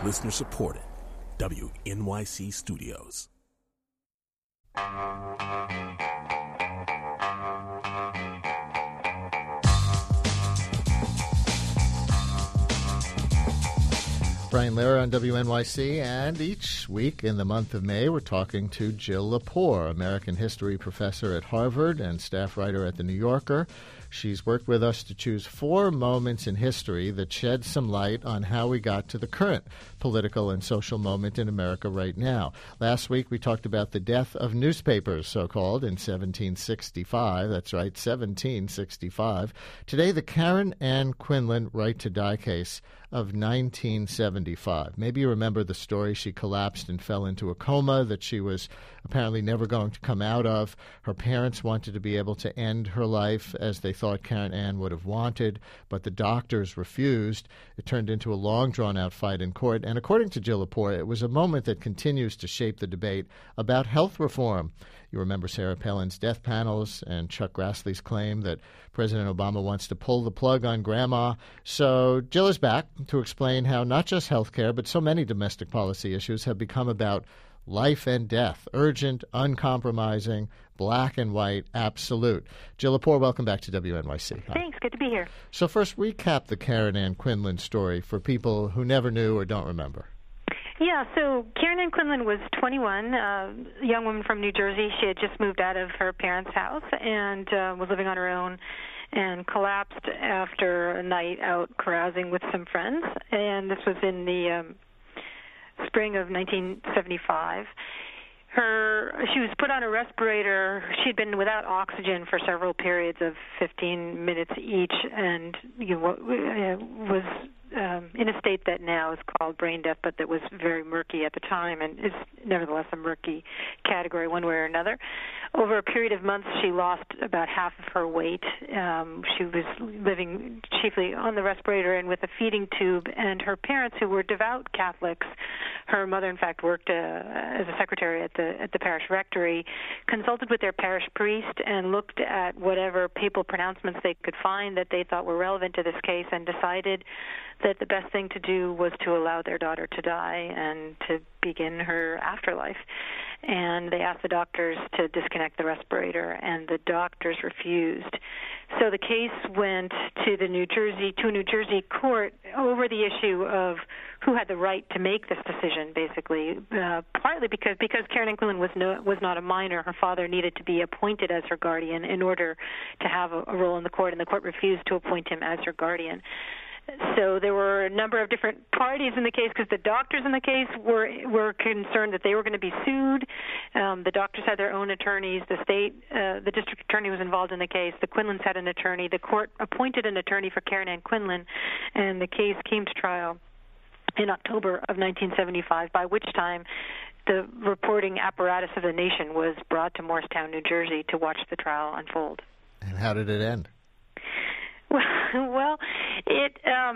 Listener supported. WNYC Studios. Brian Lehrer on WNYC, and each week in the month of May, we're talking to Jill Lepore, American history professor at Harvard and staff writer at The New Yorker. She's worked with us to choose 4 moments in history that shed some light on how we got to the current political and social moment in America right now. Last week, we talked about the death of newspapers, so-called, in 1765. That's right, 1765. Today, the Karen Ann Quinlan right-to-die case of 1975. Maybe you remember the story. She collapsed and fell into a coma that she was apparently never going to come out of. Her parents wanted to be able to end her life as they thought Karen Ann would have wanted, but the doctors refused. It turned into a long, drawn-out fight in court, and according to Jill Lepore, it was a moment that continues to shape the debate about health reform. You remember Sarah Palin's death panels and Chuck Grassley's claim that President Obama wants to pull the plug on grandma. So Jill is back to explain how not just health care, but so many domestic policy issues have become about life and death, urgent, uncompromising, black and white, absolute. Jill Lepore, welcome back to WNYC. Hi. Thanks. Good to be here. So first, recap the Karen Ann Quinlan story for people who never knew or don't remember. Yeah, so Karen Ann Quinlan was 21, a young woman from New Jersey. She had just moved out of her parents' house and was living on her own and collapsed after a night out carousing with some friends. And this was in the spring of 1975. She was put on a respirator. She'd been without oxygen for several periods of 15 minutes each, and was in a state that now is called brain death, but that was very murky at the time and is nevertheless a murky category one way or another. Over a period of months, she lost about half of her weight. She was living chiefly on the respirator and with a feeding tube, and her parents, who were devout Catholics, her mother, in fact, worked as a secretary at the parish rectory, consulted with their parish priest and looked at whatever papal pronouncements they could find that they thought were relevant to this case and decided that the best thing to do was to allow their daughter to die and to begin her afterlife. And they asked the doctors to disconnect the respirator, and the doctors refused. So the case went to a New Jersey court over the issue of who had the right to make this decision, basically, partly because Karen Ann Quinlan was not a minor. Her father needed to be appointed as her guardian in order to have a role in the court, and the court refused to appoint him as her guardian. So there were a number of different parties in the case because the doctors in the case were concerned that they were going to be sued. The doctors had their own attorneys. The district attorney was involved in the case. The Quinlans had an attorney. The court appointed an attorney for Karen Ann Quinlan, and the case came to trial in October of 1975, by which time the reporting apparatus of the nation was brought to Morristown, New Jersey, to watch the trial unfold. And how did it end? Well, it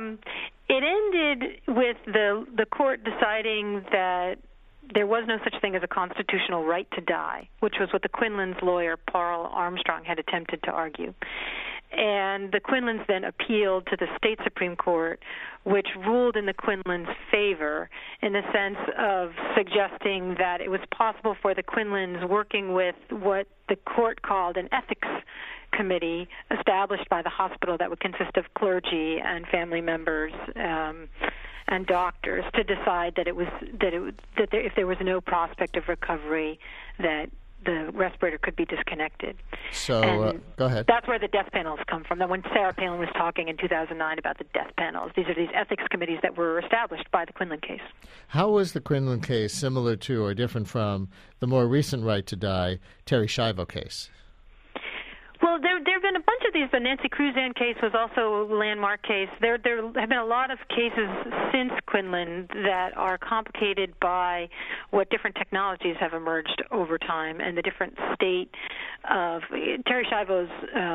ended with the court deciding that there was no such thing as a constitutional right to die, which was what the Quinlans' lawyer, Paul Armstrong, had attempted to argue. And the Quinlans then appealed to the state Supreme Court, which ruled in the Quinlans' favor in the sense of suggesting that it was possible for the Quinlans, working with what the court called an ethics committee established by the hospital that would consist of clergy and family members and doctors, to decide that if there was no prospect of recovery, that the respirator could be disconnected. So go ahead. That's where the death panels come from. That when Sarah Palin was talking in 2009 about the death panels, these are these ethics committees that were established by the Quinlan case. How was the Quinlan case similar to or different from the more recent right to die Terri Schiavo case? Well, there have been a bunch of these. The Nancy Cruzan case was also a landmark case. There have been a lot of cases since Quinlan that are complicated by what different technologies have emerged over time and the different state of Terri Schiavo's.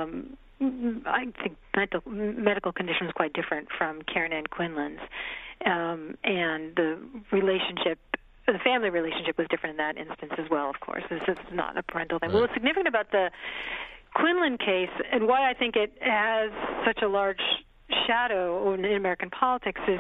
I think medical condition was quite different from Karen Ann Quinlan's, and the family relationship was different in that instance as well. Of course, this is not a parental thing. Right. Well, what's significant about the Quinlan case, and why I think it has such a large shadow in American politics, is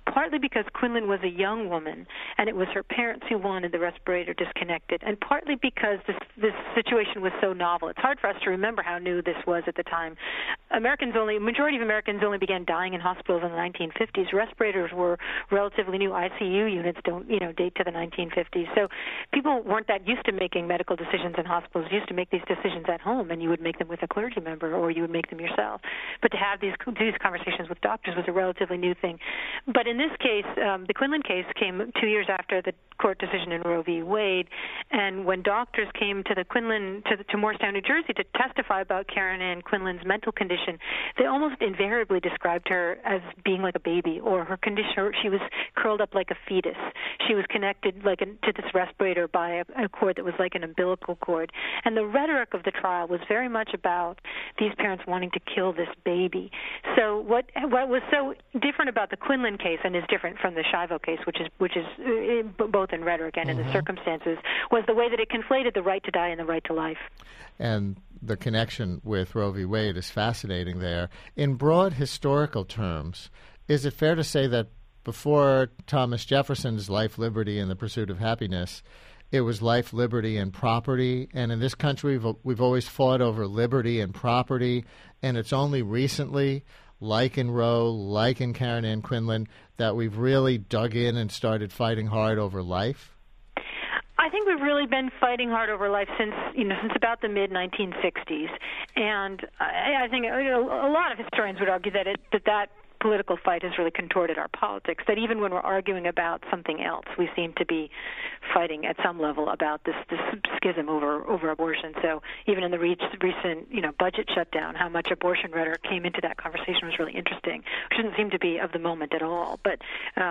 partly because Quinlan was a young woman, and it was her parents who wanted the respirator disconnected, and partly because this situation was so novel. It's hard for us to remember how new this was at the time. Majority of Americans only began dying in hospitals in the 1950s. Respirators were relatively new. ICU units don't, date to the 1950s. So people weren't that used to making medical decisions in hospitals. Used to make these decisions at home, and you would make them with a clergy member, or you would make them yourself. But to have these conversations with doctors was a relatively new thing. But in this case, the Quinlan case came 2 years after the court decision in Roe v. Wade, and when doctors came to to Morristown, New Jersey, to testify about Karen Ann Quinlan's mental condition, they almost invariably described her as being like a baby, or her condition. She was curled up like a fetus. She was connected to this respirator by a cord that was like an umbilical cord. And the rhetoric of the trial was very much about these parents wanting to kill this baby. So what was so different about the Quinlan case, and is different from the Schiavo case, which is both in rhetoric and in the circumstances, was the way that it conflated the right to die and the right to life. And the connection with Roe v. Wade is fascinating there. In broad historical terms, is it fair to say that before Thomas Jefferson's life, liberty, and the pursuit of happiness, it was life, liberty, and property? And in this country, we've always fought over liberty and property, and it's only recently, like in Roe, like in Karen Ann Quinlan, that we've really dug in and started fighting hard over life? I think we've really been fighting hard over life since about the mid-1960s, and I think a lot of historians would argue that political fight has really contorted our politics, that even when we're arguing about something else, we seem to be fighting at some level about this schism over abortion. So even in the recent budget shutdown, how much abortion rhetoric came into that conversation was really interesting. It shouldn't seem to be of the moment at all, but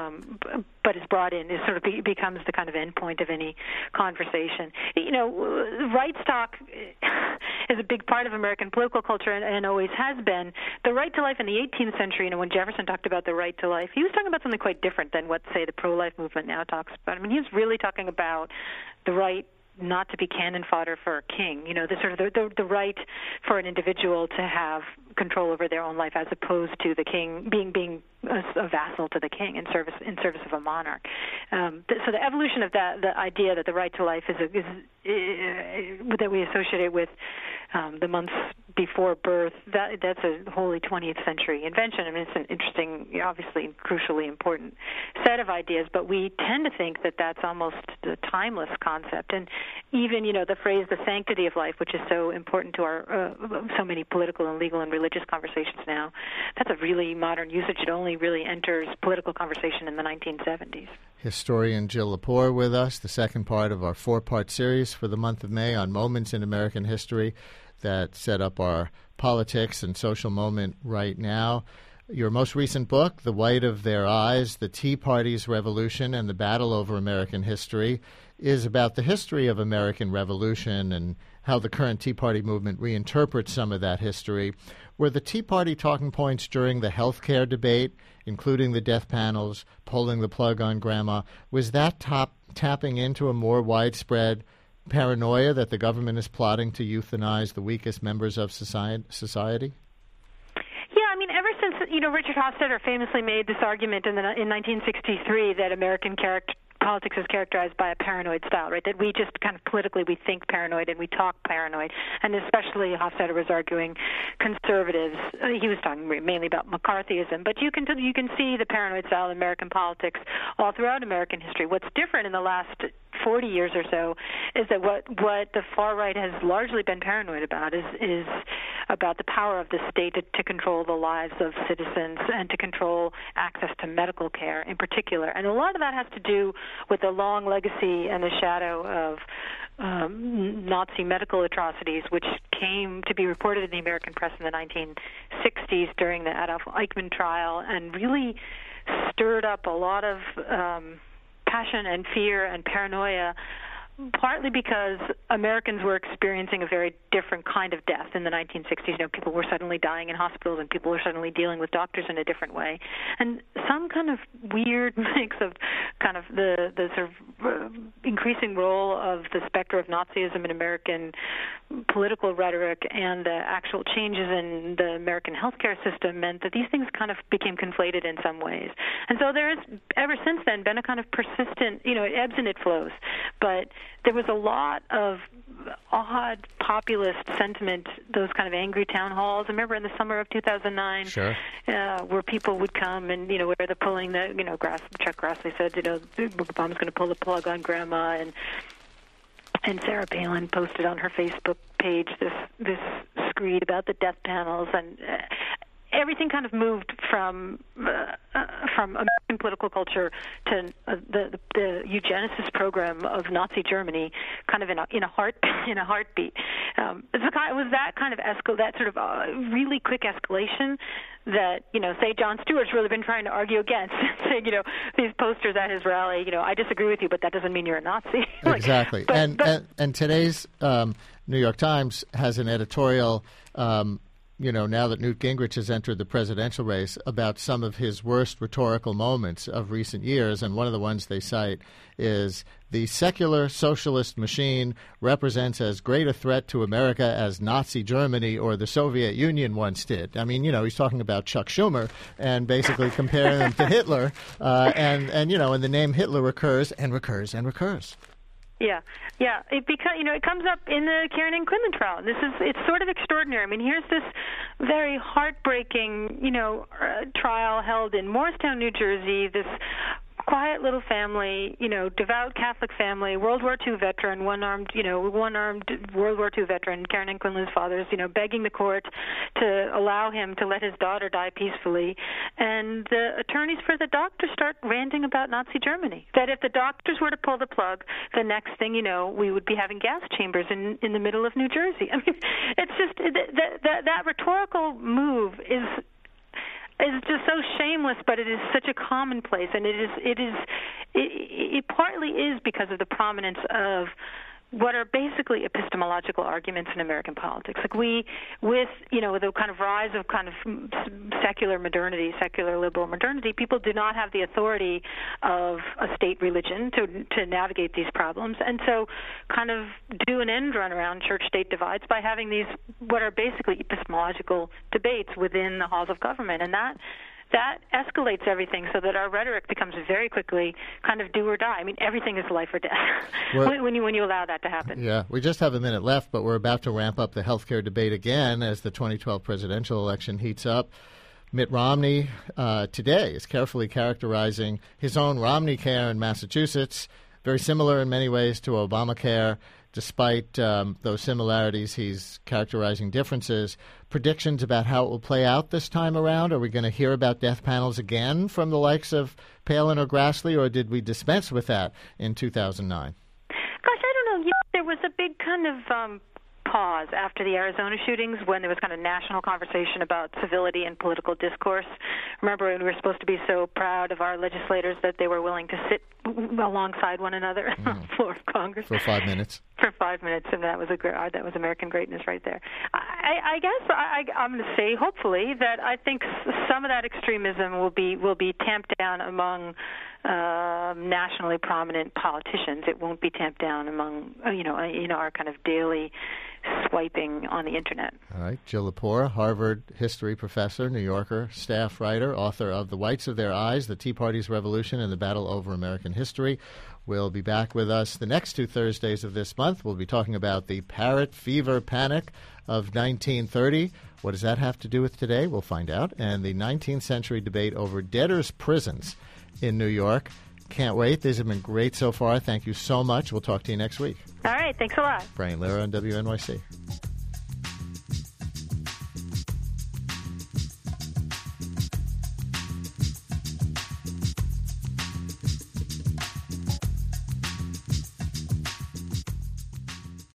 is brought in, is sort of becomes the kind of endpoint of any conversation. Rights talk is a big part of American political culture and always has been. The right to life in the 18th century, when Jefferson talked about the right to life, he was talking about something quite different than what, say, the pro-life movement now talks about. I mean, he was really talking about the right not to be cannon fodder for a king, the right for an individual to have control over their own life, as opposed to the king being a vassal to the king in service of a monarch. So the evolution of the idea that the right to life is that we associate it with the months before birth, that's a wholly 20th century invention. I mean, it's an interesting, obviously crucially important set of ideas, but we tend to think that that's almost a timeless concept. And even, the phrase "the sanctity of life," which is so important to our so many political and legal and religious conversations now, that's a really modern usage. It only really enters political conversation in the 1970s. Historian Jill Lepore with us, the second part of our four-part series for the month of May on moments in American history that set up our politics and social moment right now. Your most recent book, The White of Their Eyes, The Tea Party's Revolution and the Battle Over American History, is about the history of American Revolution and how the current Tea Party movement reinterprets some of that history. Were the Tea Party talking points during the health care debate, including the death panels, pulling the plug on grandma, was that tapping into a more widespread paranoia that the government is plotting to euthanize the weakest members of society? Yeah, I mean, ever since, Richard Hofstadter famously made this argument in 1963 that American politics is characterized by a paranoid style, right? That we just kind of politically we think paranoid and we talk paranoid, and especially Hofstadter was arguing conservatives. He was talking mainly about McCarthyism, but you can see the paranoid style in American politics all throughout American history. What's different in the last 40 years or so is that what the far right has largely been paranoid about is about the power of the state to control the lives of citizens and to control access to medical care in particular. And a lot of that has to do with the long legacy and the shadow of Nazi medical atrocities, which came to be reported in the American press in the 1960s during the Adolf Eichmann trial and really stirred up a lot of passion and fear and paranoia, partly because Americans were experiencing a very different kind of death in the 1960s. People were suddenly dying in hospitals and people were suddenly dealing with doctors in a different way. And some kind of weird mix of kind of the sort of increasing role of the specter of Nazism in American political rhetoric and the actual changes in the American healthcare system meant that these things kind of became conflated in some ways. And so there has, ever since then, been a kind of persistent, it ebbs and it flows. But there was a lot of odd populist sentiment, those kind of angry town halls. I remember in the summer of 2009, sure. Where people would come and, where they're pulling the, Chuck Grassley said, Obama's going to pull the plug on Grandma, and Sarah Palin posted on her Facebook page this screed about the death panels, and everything kind of moved from American political culture to the eugenicist program of Nazi Germany, kind of in a heartbeat. It was that kind of that sort of really quick escalation that, say Jon Stewart's really been trying to argue against, saying, these posters at his rally, I disagree with you, but that doesn't mean you're a Nazi. Exactly. And today's New York Times has an editorial, now that Newt Gingrich has entered the presidential race, about some of his worst rhetorical moments of recent years. And one of the ones they cite is the secular socialist machine represents as great a threat to America as Nazi Germany or the Soviet Union once did. I mean, he's talking about Chuck Schumer and basically comparing them to Hitler. And the name Hitler recurs and recurs and recurs. Yeah. It comes up in the Karen N. Quinlan trial. It's sort of extraordinary. I mean, here's this very heartbreaking, trial held in Morristown, New Jersey. This quiet little family, devout Catholic family, World War II veteran, one-armed World War II veteran, Karen N. Quinlan's father, begging the court to allow him to let his daughter die peacefully. And the attorneys for the doctors start ranting about Nazi Germany, that if the doctors were to pull the plug, the next thing we would be having gas chambers in the middle of New Jersey. I mean, it's just that rhetorical move is just so shameless, but it is such a commonplace, and it partly is because of the prominence of what are basically epistemological arguments in American politics. Like with the kind of rise of kind of secular modernity, secular liberal modernity, people do not have the authority of a state religion to navigate these problems, and so kind of do an end run around church-state divides by having these what are basically epistemological debates within the halls of government, and that escalates everything so that our rhetoric becomes very quickly kind of do or die. I mean, everything is life or death when you allow that to happen. Yeah, we just have a minute left, but we're about to ramp up the healthcare debate again as the 2012 presidential election heats up. Mitt Romney today is carefully characterizing his own Romney Care in Massachusetts, very similar in many ways to Obamacare. Despite those similarities, he's characterizing differences. Predictions about how it will play out this time around? Are we going to hear about death panels again from the likes of Palin or Grassley, or did we dispense with that in 2009? Gosh, I don't know. There was a big kind of pause after the Arizona shootings when there was kind of national conversation about civility and political discourse. Remember when we were supposed to be so proud of our legislators that they were willing to sit alongside one another on the floor of Congress for 5 minutes. For 5 minutes, and that was American greatness right there. I guess I'm going to say, hopefully, that I think some of that extremism will be tamped down among nationally prominent politicians. It won't be tamped down among our kind of daily swiping on the internet. All right, Jill Lepore, Harvard history professor, New Yorker, staff writer, author of The Whites of Their Eyes, The Tea Party's Revolution and the Battle Over American History, will be back with us the next 2 Thursdays of this month. We'll be talking about the Parrot Fever Panic of 1930. What does that have to do with today? We'll find out. And the 19th century debate over debtors' prisons in New York. Can't wait. These have been great so far. Thank you so much. We'll talk to you next week. All right. Thanks a lot. Brian Lehrer on WNYC.